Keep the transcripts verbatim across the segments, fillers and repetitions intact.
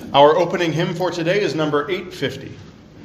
Our opening hymn for today is number eight fifty.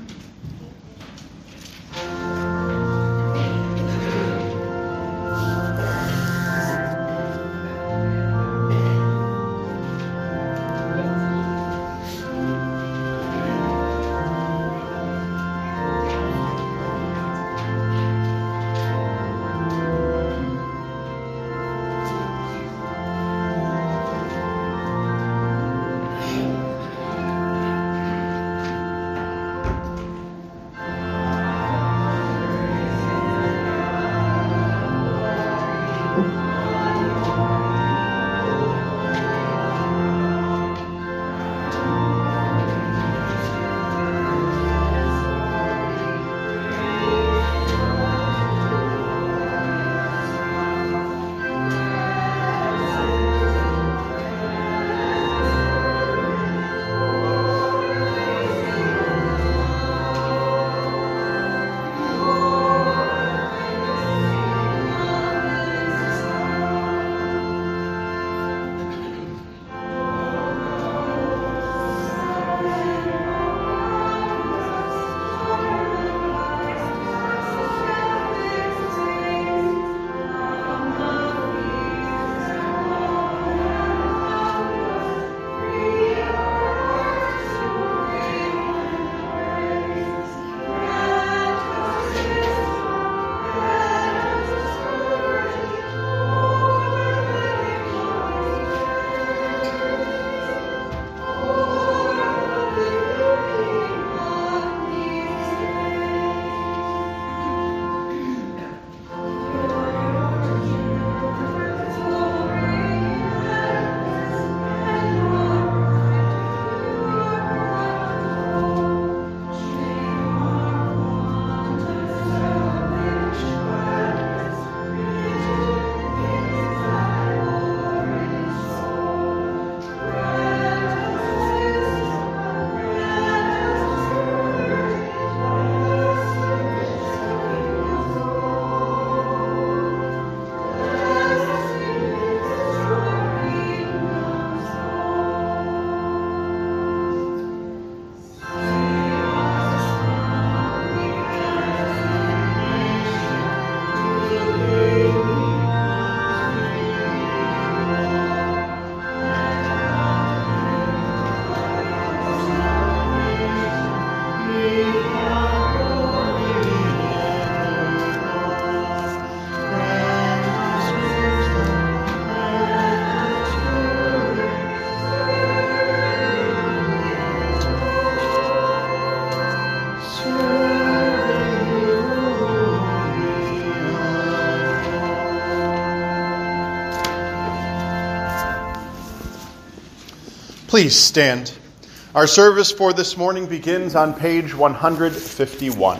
Please stand. Our service for this morning begins on page one hundred fifty-one.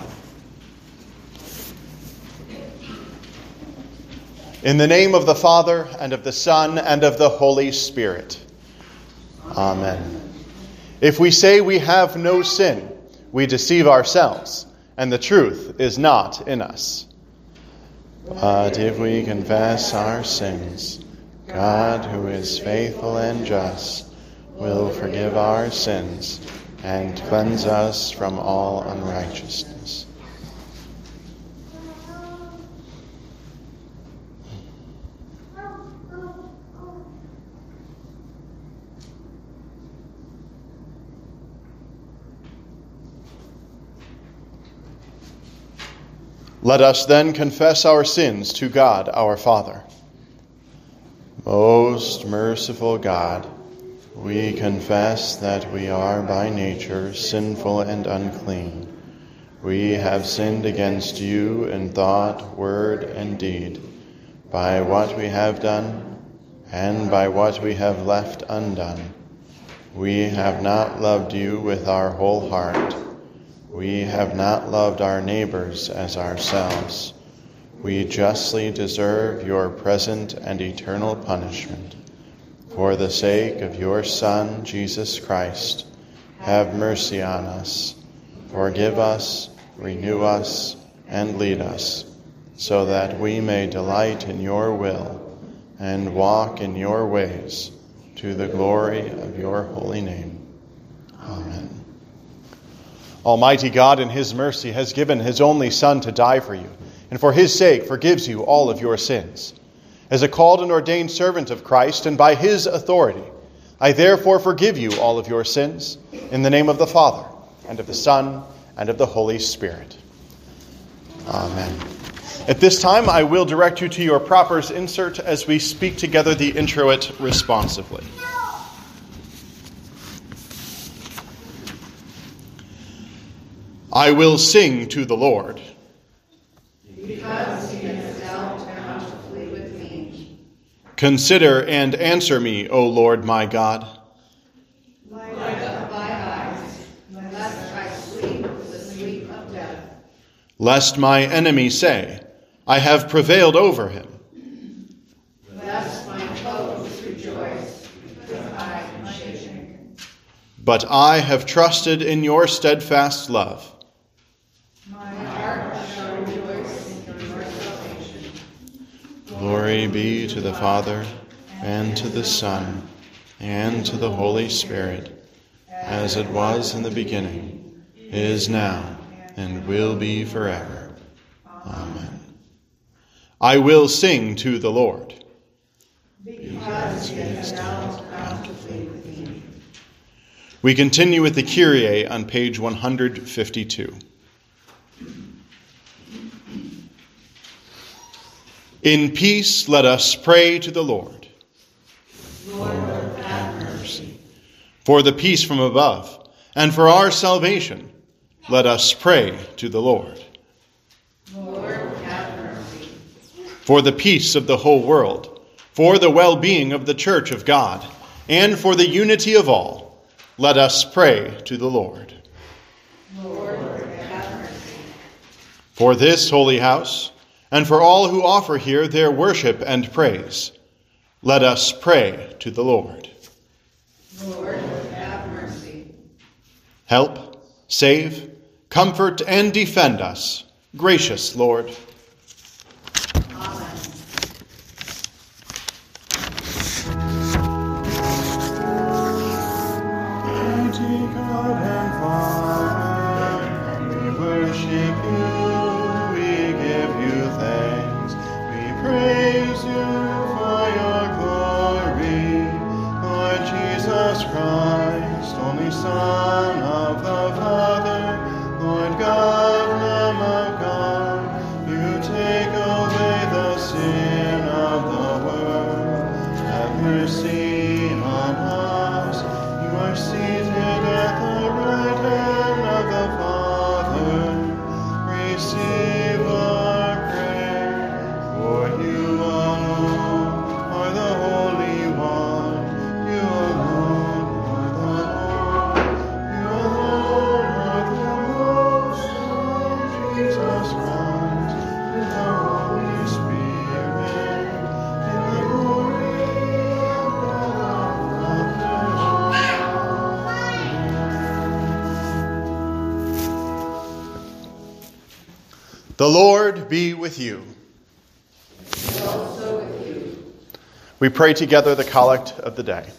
In the name of the Father, and of the Son, and of the Holy Spirit. Amen. If we say we have no sin, we deceive ourselves, and the truth is not in us. But if we confess our sins, God, who is faithful and just, will forgive our sins and cleanse us from all unrighteousness. Let us then confess our sins to God our Father. Most merciful God, we confess that we are by nature sinful and unclean. We have sinned against you in thought, word, and deed, by what we have done and by what we have left undone. We have not loved you with our whole heart. We have not loved our neighbors as ourselves. We justly deserve your present and eternal punishment. For the sake of your Son, Jesus Christ, have mercy on us. Forgive us, renew us, and lead us, so that we may delight in your will and walk in your ways, to the glory of your holy name. Amen. Almighty God, in his mercy, has given his only Son to die for you, and for his sake forgives you all of your sins. As a called and ordained servant of Christ, and by his authority, I therefore forgive you all of your sins, in the name of the Father, and of the Son, and of the Holy Spirit. Amen. At this time, I will direct you to your propers insert as we speak together the introit responsively. I will sing to the Lord. Because he has dealt bountifully with me. Consider and answer me, O Lord my God. Light up my eyes, lest I sleep the sleep of death. Lest my enemy say, I have prevailed over him. Lest my foes rejoice, because I am shaken. But I have trusted in your steadfast love. My heart shall rejoice in your salvation. Glory be to the Father, and to the Son, and to the Holy Spirit, as it was in the beginning, is now, and will be forever. Amen. I will sing to the Lord. Because he has dealt bountifully with me. We continue with the Kyrie on page one hundred fifty-two. In peace, let us pray to the Lord. Lord, have mercy. For the peace from above, and for our salvation, let us pray to the Lord. Lord, have mercy. For the peace of the whole world, for the well-being of the Church of God, and for the unity of all, let us pray to the Lord. Lord, have mercy. For this holy house, and for all who offer here their worship and praise, let us pray to the Lord. Lord, have mercy. Help, save, comfort, and defend us, gracious Lord. Amen. Mighty God and Father, we worship you, we give you thanks, we praise you for your glory. Lord Jesus Christ, only Son of the Father, Lord God, Lamb of God, you take away the sin of the world. Have mercy on us. You are seated at the right hand of the Father. Receive our prayer, for you alone are the Holy One. You alone are the Lord. You alone are the Most High, Jesus Christ, with the Holy Spirit, in the glory of God the Father. The Lord be with you. And also with you. We pray together the collect of the day.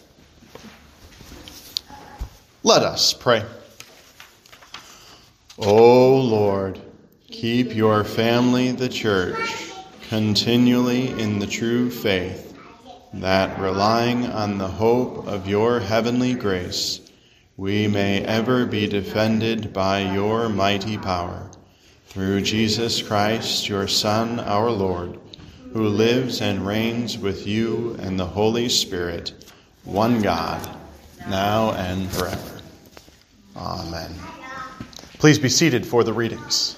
Let us pray. O Lord, keep your family, the church, continually in the true faith, that relying on the hope of your heavenly grace, we may ever be defended by your mighty power. Through Jesus Christ, your Son, our Lord, who lives and reigns with you and the Holy Spirit, one God, now and forever. Amen. Please be seated for the readings.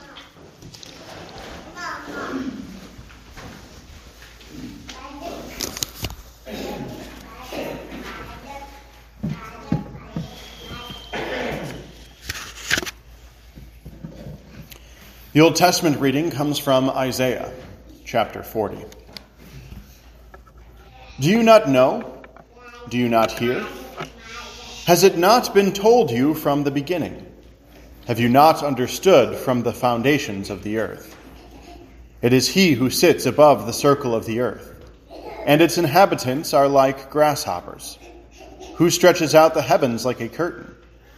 The Old Testament reading comes from Isaiah, chapter forty. Do you not know? Do you not hear? Has it not been told you from the beginning? Have you not understood from the foundations of the earth? It is he who sits above the circle of the earth, and its inhabitants are like grasshoppers, who stretches out the heavens like a curtain,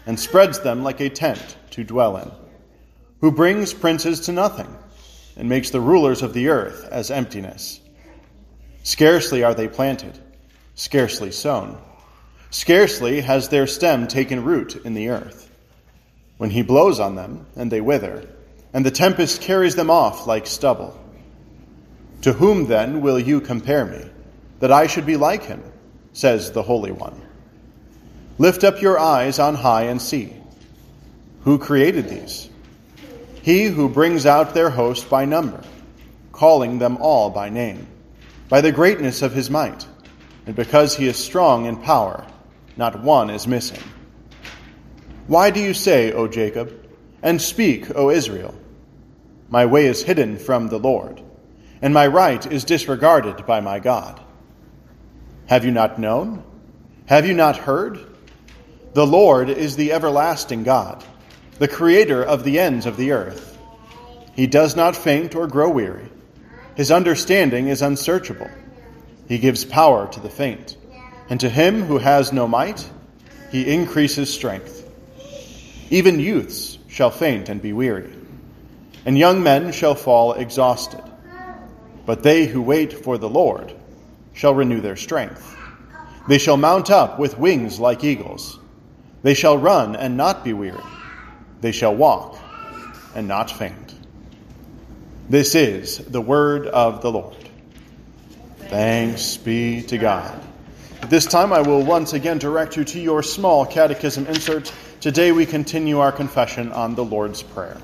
and spreads them like a tent to dwell in, who brings princes to nothing, and makes the rulers of the earth as emptiness. Scarcely are they planted, scarcely sown. Scarcely has their stem taken root in the earth. When he blows on them, and they wither, and the tempest carries them off like stubble. To whom then will you compare me, that I should be like him, says the Holy One. Lift up your eyes on high and see. Who created these? He who brings out their host by number, calling them all by name, by the greatness of his might, and because he is strong in power, not one is missing. Why do you say, O Jacob, and speak, O Israel? My way is hidden from the Lord, and my right is disregarded by my God. Have you not known? Have you not heard? The Lord is the everlasting God, the creator of the ends of the earth. He does not faint or grow weary. His understanding is unsearchable. He gives power to the faint, and to him who has no might, he increases strength. Even youths shall faint and be weary, and young men shall fall exhausted. But they who wait for the Lord shall renew their strength. They shall mount up with wings like eagles. They shall run and not be weary. They shall walk and not faint. This is the word of the Lord. Thanks be to God. At this time, I will once again direct you to your small catechism insert. Today we continue our confession on the Lord's Prayer.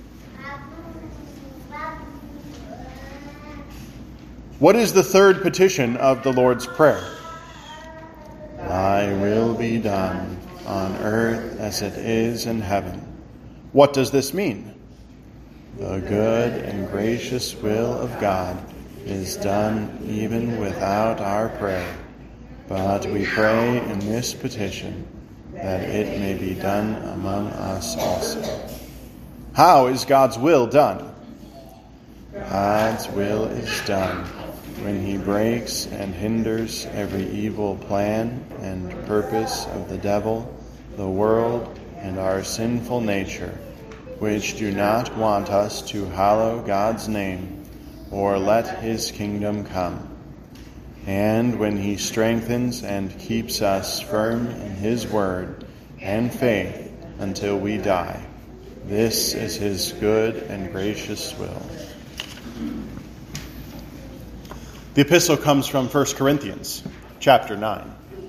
What is the third petition of the Lord's Prayer? Thy will be done on earth as it is in heaven. What does this mean? The good and gracious will of God is done even without our prayer, but we pray in this petition that it may be done among us also. How is God's will done? God's will is done when he breaks and hinders every evil plan and purpose of the devil, the world, and our sinful nature, which do not want us to hallow God's name or let his kingdom come. And when he strengthens and keeps us firm in his word and faith until we die. This is his good and gracious will. The epistle comes from First Corinthians, chapter nine.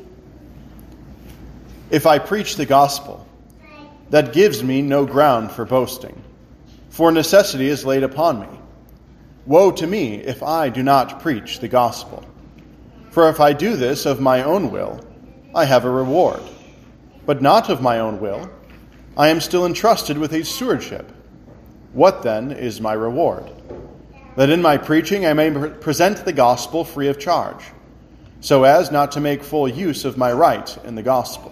If I preach the gospel, that gives me no ground for boasting, for necessity is laid upon me. Woe to me if I do not preach the gospel. For if I do this of my own will, I have a reward. But not of my own will, I am still entrusted with a stewardship. What then is my reward? That in my preaching I may present the gospel free of charge, so as not to make full use of my right in the gospel.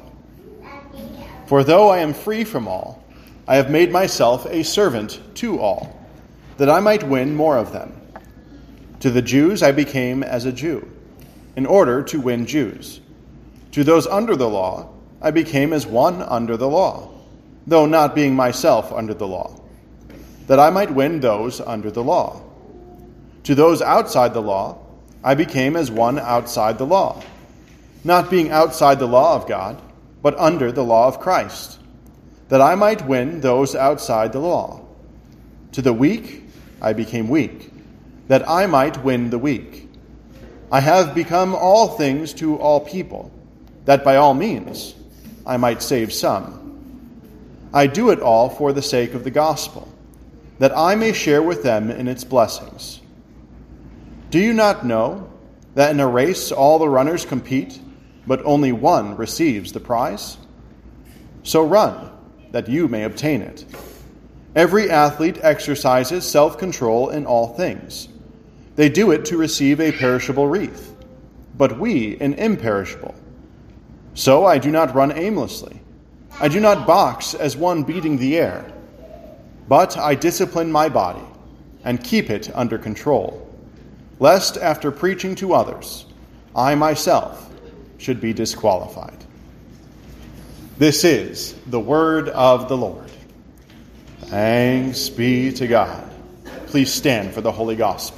For though I am free from all, I have made myself a servant to all, that I might win more of them. To the Jews I became as a Jew, in order to win Jews. To those under the law I became as one under the law, though not being myself under the law, that I might win those under the law. To those outside the law, I became as one outside the law, not being outside the law of God, but under the law of Christ, that I might win those outside the law. To the weak, I became weak, that I might win the weak. I have become all things to all people, that by all means I might save some. I do it all for the sake of the gospel, that I may share with them in its blessings. Do you not know that in a race all the runners compete, but only one receives the prize? So run, that you may obtain it. Every athlete exercises self-control in all things. They do it to receive a perishable wreath, but we an imperishable. So I do not run aimlessly. I do not box as one beating the air, but I discipline my body and keep it under control, lest after preaching to others, I myself should be disqualified. This is the word of the Lord. Thanks be to God. Please stand for the Holy Gospel.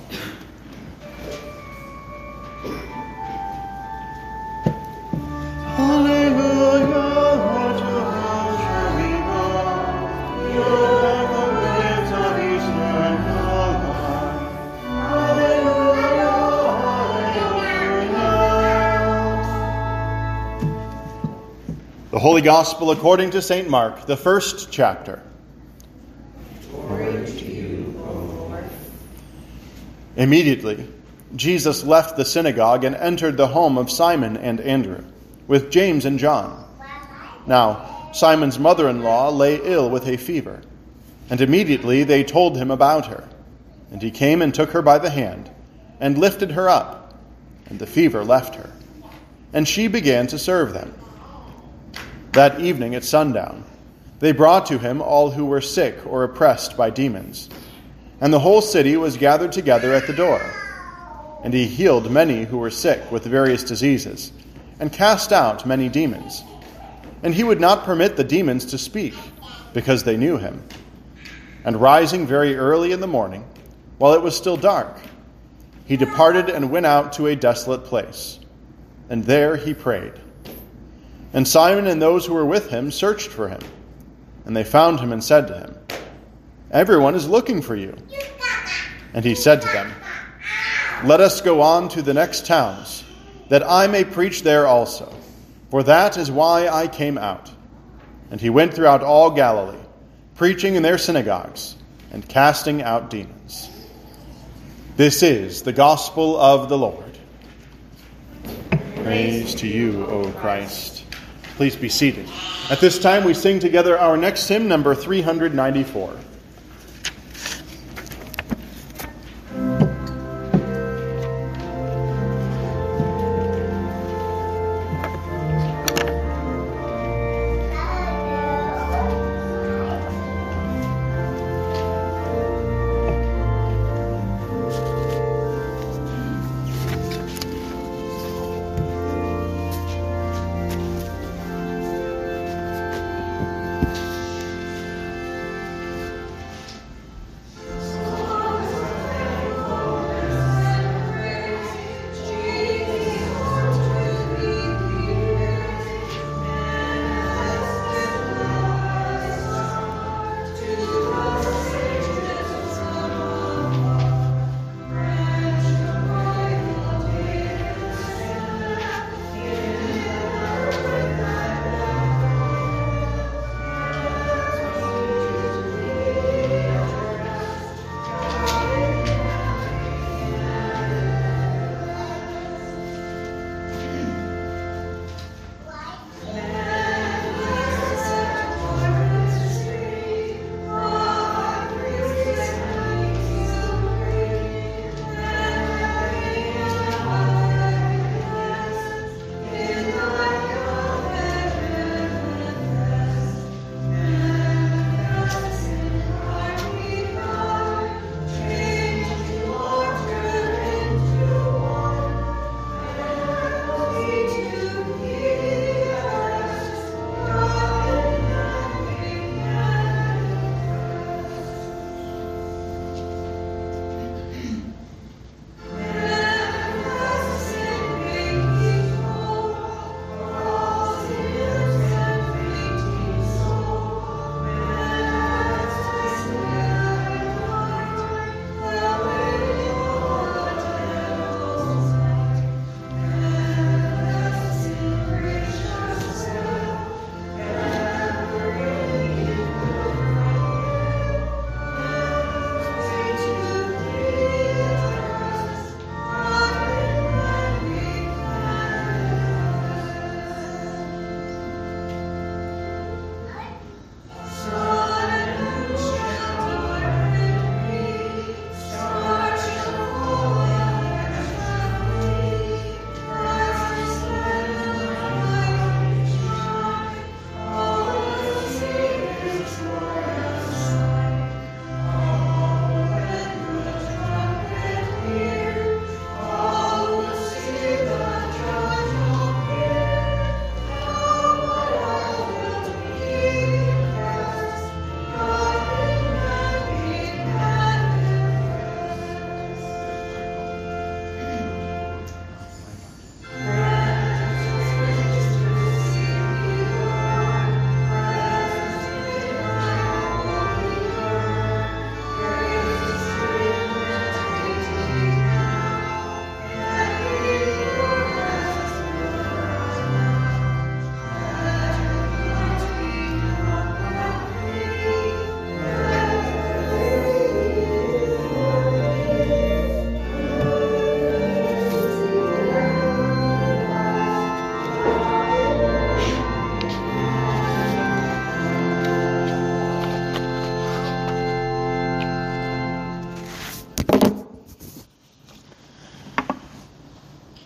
The Holy Gospel according to Saint Mark, the first chapter. Glory to you, O Lord. Immediately, Jesus left the synagogue and entered the home of Simon and Andrew, with James and John. Now, Simon's mother-in-law lay ill with a fever, and immediately they told him about her. And he came and took her by the hand, and lifted her up, and the fever left her. And she began to serve them. That evening at sundown, they brought to him all who were sick or oppressed by demons. And the whole city was gathered together at the door. And he healed many who were sick with various diseases, and cast out many demons. And he would not permit the demons to speak, because they knew him. And rising very early in the morning, while it was still dark, he departed and went out to a desolate place. And there he prayed. And Simon and those who were with him searched for him. And they found him and said to him, "Everyone is looking for you." And he said to them, "Let us go on to the next towns, that I may preach there also, for that is why I came out." And he went throughout all Galilee, preaching in their synagogues, and casting out demons. This is the gospel of the Lord. Praise to you, O Christ. Please be seated. At this time, we sing together our next hymn, number three ninety-four.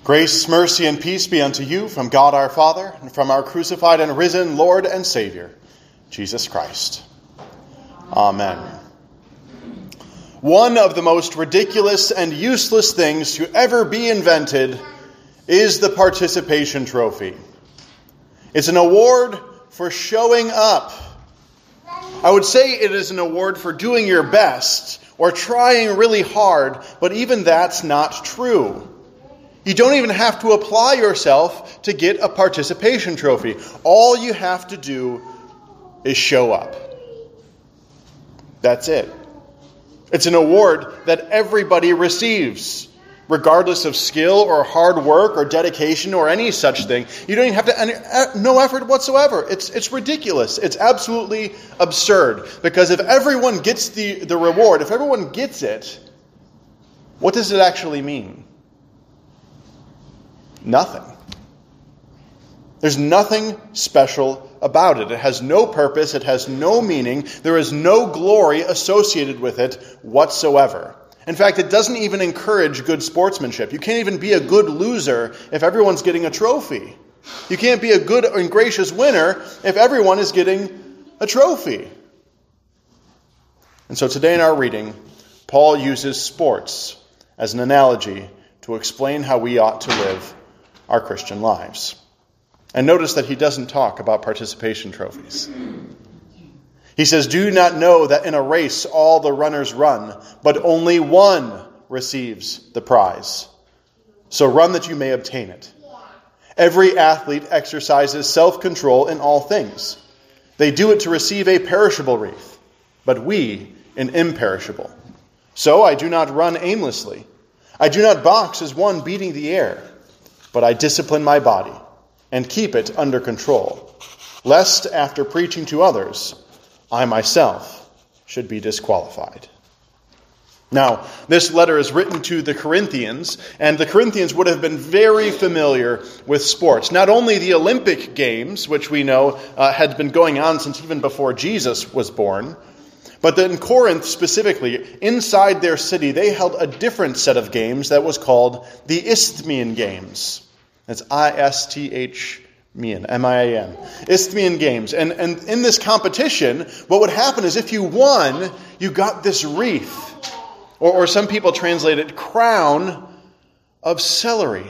Grace, mercy, and peace be unto you from God our Father, and from our crucified and risen Lord and Savior, Jesus Christ. Amen. One of the most ridiculous and useless things to ever be invented is the participation trophy. It's an award for showing up. I would say it is an award for doing your best or trying really hard, but even that's not true. You don't even have to apply yourself to get a participation trophy. All you have to do is show up. That's it. It's an award that everybody receives, regardless of skill or hard work or dedication or any such thing. You don't even have to, no effort whatsoever. It's it's ridiculous. It's absolutely absurd. Because if everyone gets the, the reward, if everyone gets it, what does it actually mean? Nothing. There's nothing special about it. It has no purpose. It has no meaning. There is no glory associated with it whatsoever. In fact, it doesn't even encourage good sportsmanship. You can't even be a good loser if everyone's getting a trophy. You can't be a good and gracious winner if everyone is getting a trophy. And so today in our reading, Paul uses sports as an analogy to explain how we ought to live our Christian lives. And notice that he doesn't talk about participation trophies. He says, "Do you not know that in a race all the runners run, but only one receives the prize? So run that you may obtain it. Every athlete exercises self-control in all things. They do it to receive a perishable wreath, but we an imperishable. So I do not run aimlessly. I do not box as one beating the air, but I discipline my body and keep it under control, lest after preaching to others, I myself should be disqualified." Now, this letter is written to the Corinthians, and the Corinthians would have been very familiar with sports. Not only the Olympic Games, which we know uh, had been going on since even before Jesus was born, but in Corinth specifically, inside their city, they held a different set of games that was called the Isthmian Games. That's I S T H Mian, M I A N. Isthmian Games. And, and in this competition, what would happen is if you won, you got this wreath. Or, or some people translate it, crown of celery.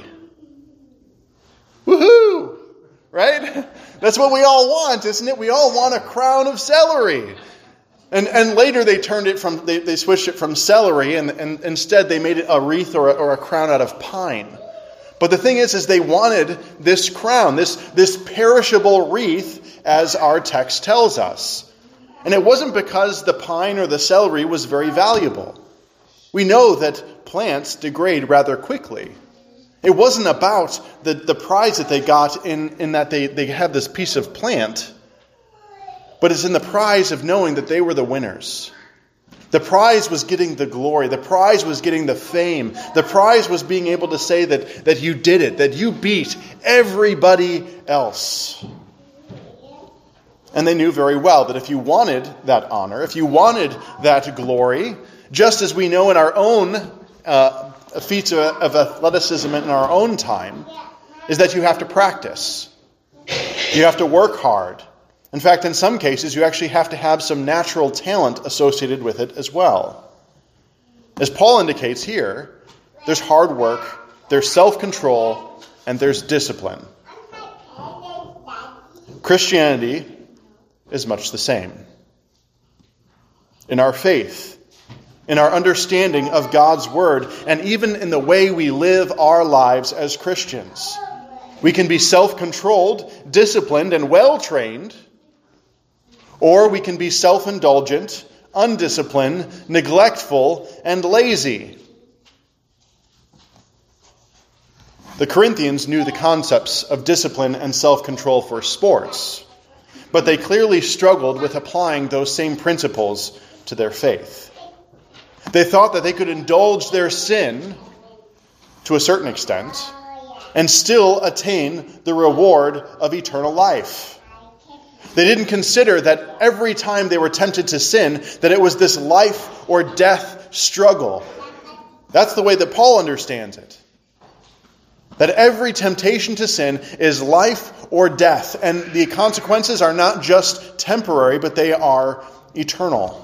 Woohoo! Right? That's what we all want, isn't it? We all want a crown of celery. And and later they turned it from, they, they switched it from celery, and, and instead they made it a wreath or a, or a crown out of pine. But the thing is, is they wanted this crown, this, this perishable wreath, as our text tells us. And it wasn't because the pine or the celery was very valuable. We know that plants degrade rather quickly. It wasn't about the, the prize that they got in, in that they, they had this piece of plant, but it's in the prize of knowing that they were the winners. The prize was getting the glory. The prize was getting the fame. The prize was being able to say that, that you did it, that you beat everybody else. And they knew very well that if you wanted that honor, if you wanted that glory, just as we know in our own uh, feats of, of athleticism in our own time, is that you have to practice. You have to work hard. In fact, in some cases, you actually have to have some natural talent associated with it as well. As Paul indicates here, there's hard work, there's self-control, and there's discipline. Christianity is much the same. In our faith, in our understanding of God's Word, and even in the way we live our lives as Christians, we can be self-controlled, disciplined, and well-trained, or we can be self-indulgent, undisciplined, neglectful, and lazy. The Corinthians knew the concepts of discipline and self-control for sports, but they clearly struggled with applying those same principles to their faith. They thought that they could indulge their sin to a certain extent and still attain the reward of eternal life. They didn't consider that every time they were tempted to sin, that it was this life or death struggle. That's the way that Paul understands it. That every temptation to sin is life or death, and the consequences are not just temporary, but they are eternal.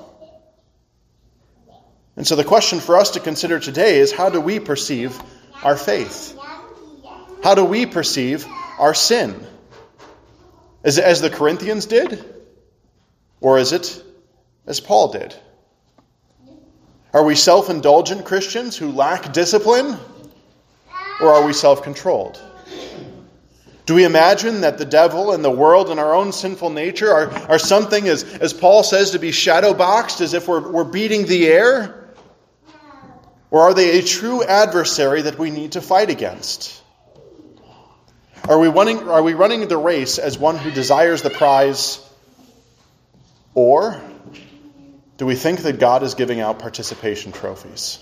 And so the question for us to consider today is, how do we perceive our faith? How do we perceive our sin? Is it as the Corinthians did? Or is it as Paul did? Are we self-indulgent Christians who lack discipline? Or are we self-controlled? Do we imagine that the devil and the world and our own sinful nature are, are something, as, as Paul says, to be shadow-boxed, as if we're, we're beating the air? Or are they a true adversary that we need to fight against? Are we running, are we running the race as one who desires the prize? Or do we think that God is giving out participation trophies?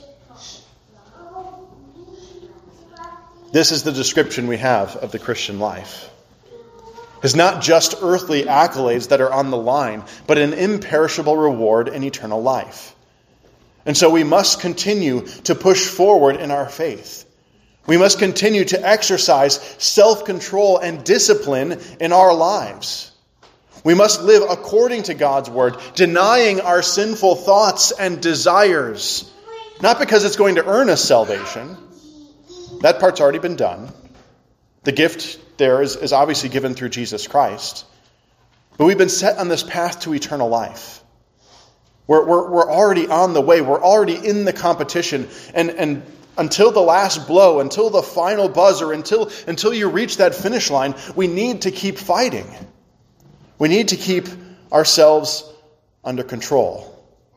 This is the description we have of the Christian life. It's not just earthly accolades that are on the line, but an imperishable reward in eternal life. And so we must continue to push forward in our faith. We must continue to exercise self-control and discipline in our lives. We must live according to God's word, denying our sinful thoughts and desires, not because it's going to earn us salvation. That part's already been done. The gift there is, is obviously given through Jesus Christ. But we've been set on this path to eternal life. We're, we're, we're already on the way. We're already in the competition. And, and until the last blow, until the final buzzer, until, until you reach that finish line, we need to keep fighting. We need to keep ourselves under control.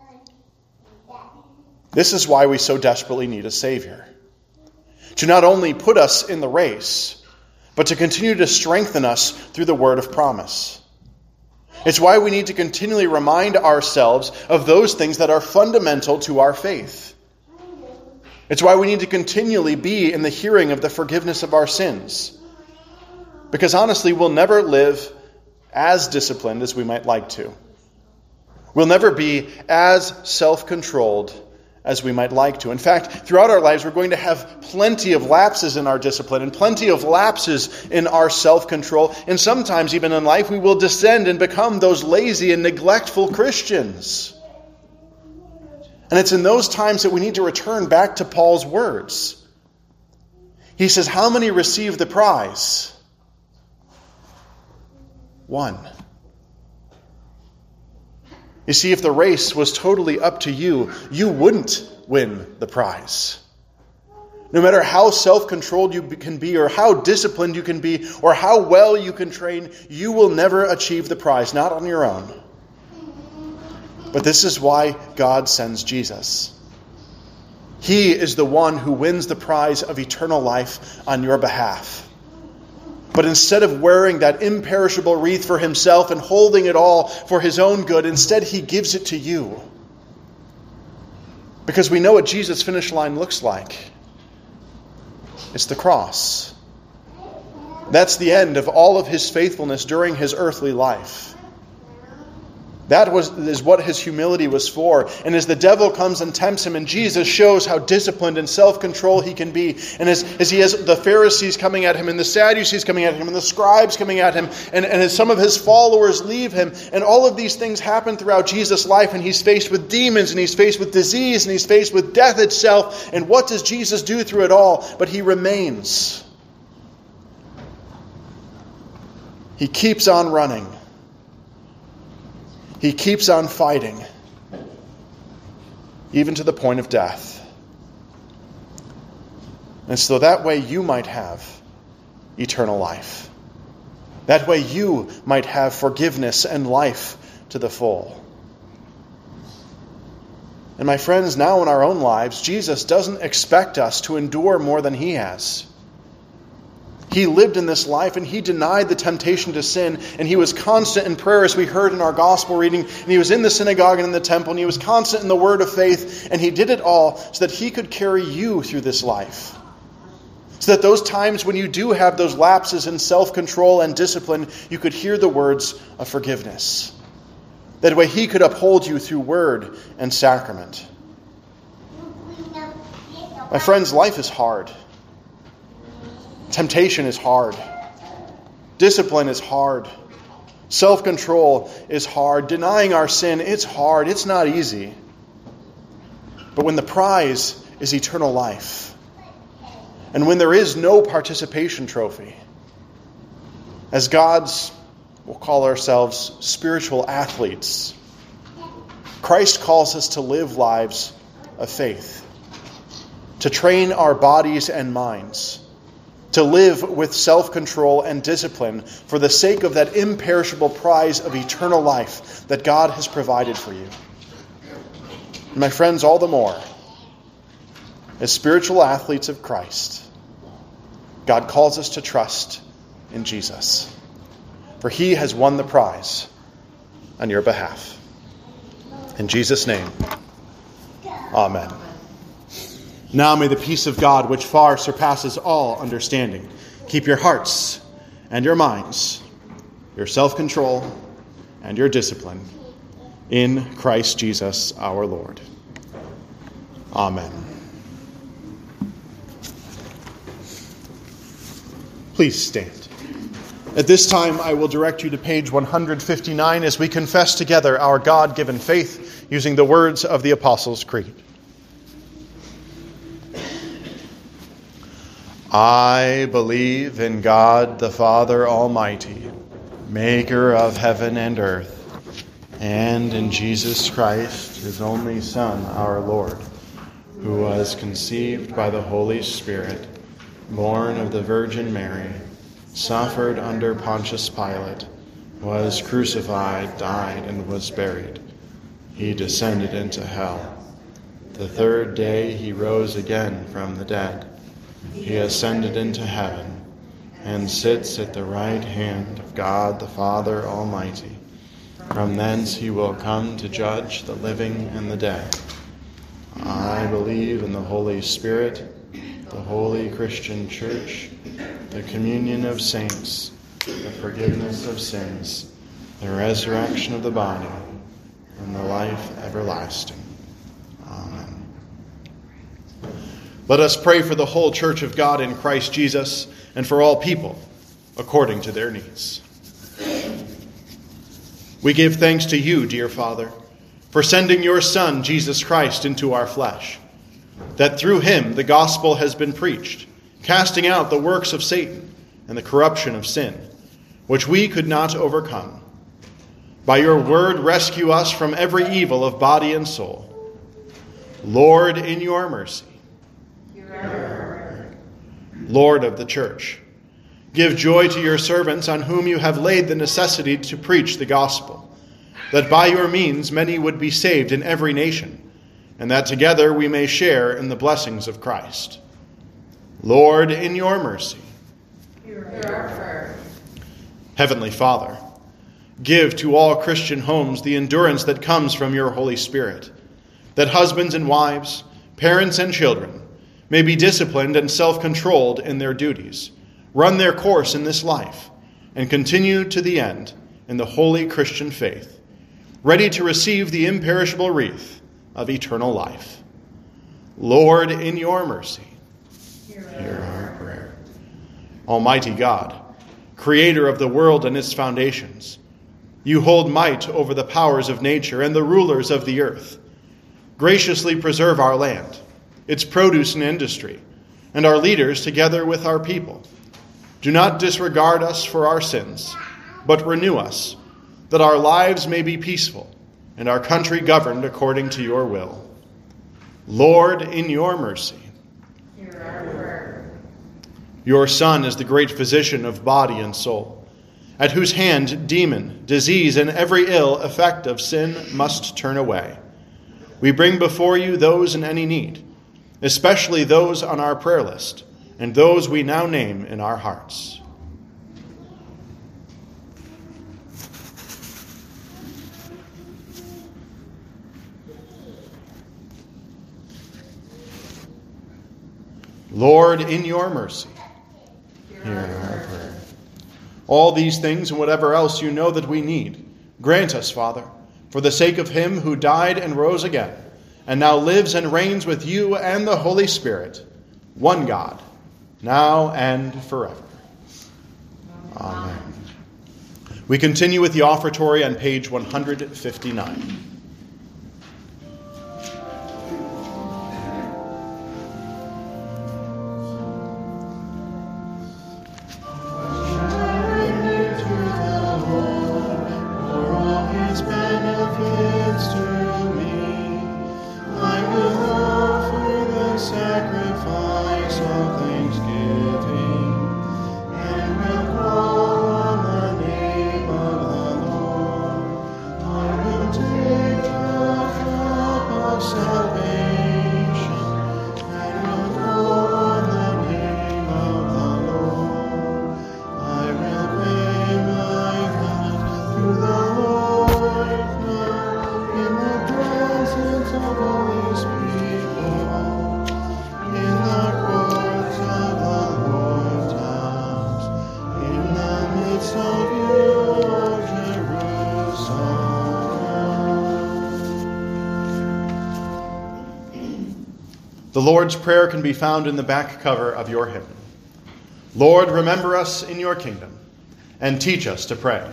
This is why we so desperately need a Savior. To not only put us in the race, but to continue to strengthen us through the word of promise. It's why we need to continually remind ourselves of those things that are fundamental to our faith. It's why we need to continually be in the hearing of the forgiveness of our sins. Because honestly, we'll never live as disciplined as we might like to. We'll never be as self-controlled as we might like to. In fact, throughout our lives, we're going to have plenty of lapses in our discipline and plenty of lapses in our self-control. And sometimes, even in life, we will descend and become those lazy and neglectful Christians. And it's in those times that we need to return back to Paul's words. He says, how many receive the prize? One. You see, if the race was totally up to you, you wouldn't win the prize. No matter how self-controlled you can be, or how disciplined you can be, or how well you can train, you will never achieve the prize, not on your own. But this is why God sends Jesus. He is the one who wins the prize of eternal life on your behalf. But instead of wearing that imperishable wreath for himself and holding it all for his own good, instead he gives it to you. Because we know what Jesus' finish line looks like. It's the cross. That's the end of all of his faithfulness during his earthly life. That was is what his humility was for. And as the devil comes and tempts him, and Jesus shows how disciplined and self-control he can be, and as, as he has the Pharisees coming at him, and the Sadducees coming at him, and the scribes coming at him, and, and as some of his followers leave him, and all of these things happen throughout Jesus' life, and he's faced with demons, and he's faced with disease, and he's faced with death itself. And what does Jesus do through it all? But he remains. He keeps on running. He keeps on fighting, even to the point of death. And so that way you might have eternal life. That way you might have forgiveness and life to the full. And my friends, now in our own lives, Jesus doesn't expect us to endure more than he has. He lived in this life, and he denied the temptation to sin, and he was constant in prayer, as we heard in our gospel reading, and he was in the synagogue and in the temple, and he was constant in the word of faith, and he did it all so that he could carry you through this life. So that those times when you do have those lapses in self-control and discipline, you could hear the words of forgiveness. That way he could uphold you through word and sacrament. My friends, life is hard. Temptation is hard. Discipline is hard. Self-control is hard. Denying our sin, it's hard. It's not easy. But when the prize is eternal life, and when there is no participation trophy, as God's, we'll call ourselves spiritual athletes, Christ calls us to live lives of faith, to train our bodies and minds, to live with self-control and discipline for the sake of that imperishable prize of eternal life that God has provided for you. And my friends, all the more, as spiritual athletes of Christ, God calls us to trust in Jesus, for he has won the prize on your behalf. In Jesus' name, amen. Now may the peace of God, which far surpasses all understanding, keep your hearts and your minds, your self-control and your discipline in Christ Jesus our Lord. Amen. Please stand. At this time, I will direct you to page one hundred fifty-nine as we confess together our God-given faith using the words of the Apostles' Creed. I believe in God the Father Almighty, maker of heaven and earth, and in Jesus Christ, his only Son, our Lord, who was conceived by the Holy Spirit, born of the Virgin Mary, suffered under Pontius Pilate, was crucified, died, and was buried. He descended into hell. The third day he rose again from the dead. He ascended into heaven and sits at the right hand of God the Father Almighty. From thence he will come to judge the living and the dead. I believe in the Holy Spirit, the holy Christian Church, the communion of saints, the forgiveness of sins, the resurrection of the body, and the life everlasting. Amen. Let us pray for the whole Church of God in Christ Jesus and for all people according to their needs. We give thanks to you, dear Father, for sending your Son, Jesus Christ, into our flesh, that through him the gospel has been preached, casting out the works of Satan and the corruption of sin, which we could not overcome. By your word, rescue us from every evil of body and soul. Lord, in your mercy, Lord of the church, give joy to your servants on whom you have laid the necessity to preach the gospel, that by your means many would be saved in every nation, and that together we may share in the blessings of Christ. Lord, in your mercy. Hear our prayer. Heavenly Father, give to all Christian homes the endurance that comes from your Holy Spirit, that husbands and wives, parents and children, may be disciplined and self-controlled in their duties, run their course in this life, and continue to the end in the holy Christian faith, ready to receive the imperishable wreath of eternal life. Lord, in your mercy, hear our prayer. Almighty God, creator of the world and its foundations, you hold might over the powers of nature and the rulers of the earth. Graciously preserve our land, its produce and industry, and our leaders together with our people. Do not disregard us for our sins, but renew us, that our lives may be peaceful and our country governed according to your will. Lord, in your mercy, hear our prayer. Your Son is the great physician of body and soul, at whose hand demon, disease, and every ill effect of sin must turn away. We bring before you those in any need, especially those on our prayer list, and those we now name in our hearts. Lord, in your mercy, hear our prayer. All these things and whatever else you know that we need, grant us, Father, for the sake of him who died and rose again, and now lives and reigns with you and the Holy Spirit, one God, now and forever. Amen. We continue with the offertory on page one hundred fifty-nine. The Lord's Prayer can be found in the back cover of your hymn. Lord, remember us in your kingdom, and teach us to pray.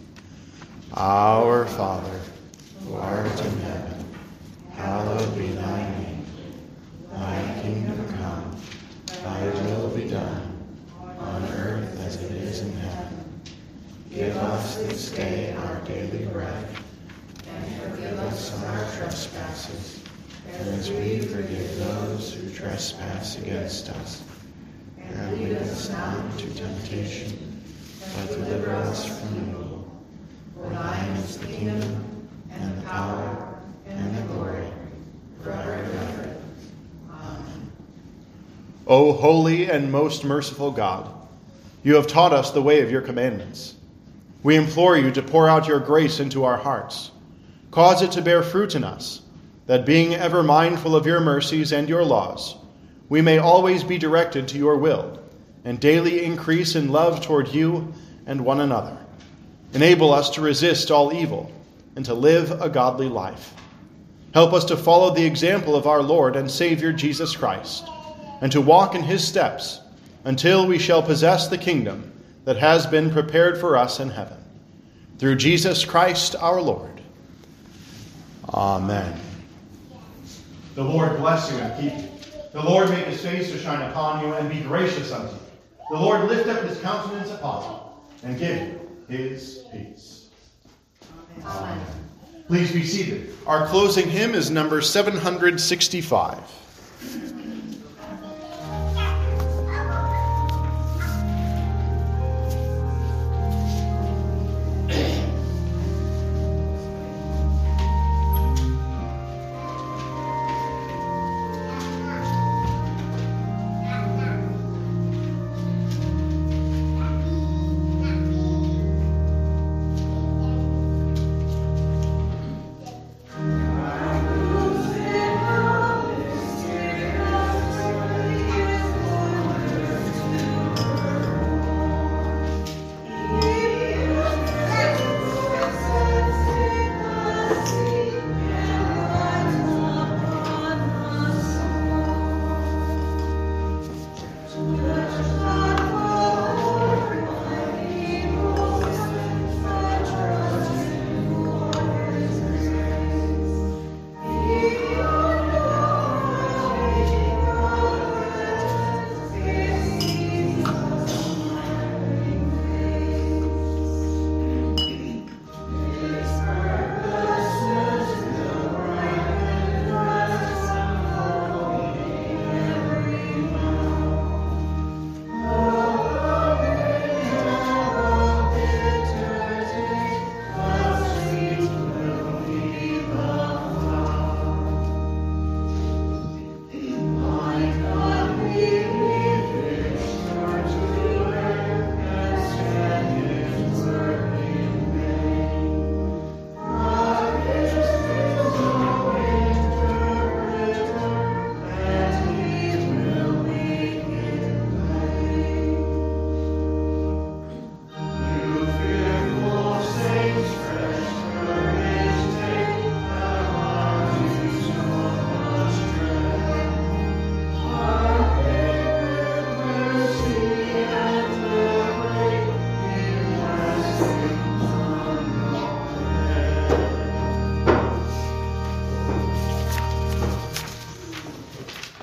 Our Father, who art in heaven, hallowed be thy name. Thy kingdom come, thy will be done, on earth as it is in heaven. Give us this day our daily bread, and forgive us our trespasses, as we forgive those who trespass against us. And lead us not into temptation, but deliver us from evil. For thine is the kingdom, and the power, and the glory, forever and ever. Amen. O holy and most merciful God, you have taught us the way of your commandments. We implore you to pour out your grace into our hearts. Cause it to bear fruit in us, that being ever mindful of your mercies and your laws, we may always be directed to your will, and daily increase in love toward you and one another. Enable us to resist all evil, and to live a godly life. Help us to follow the example of our Lord and Savior Jesus Christ, and to walk in his steps, until we shall possess the kingdom that has been prepared for us in heaven. Through Jesus Christ our Lord. Amen. The Lord bless you and keep you. The Lord make his face to shine upon you and be gracious unto you. The Lord lift up his countenance upon you and give you his peace. Amen. Amen. Please be seated. Our closing hymn is number seven hundred sixty-five.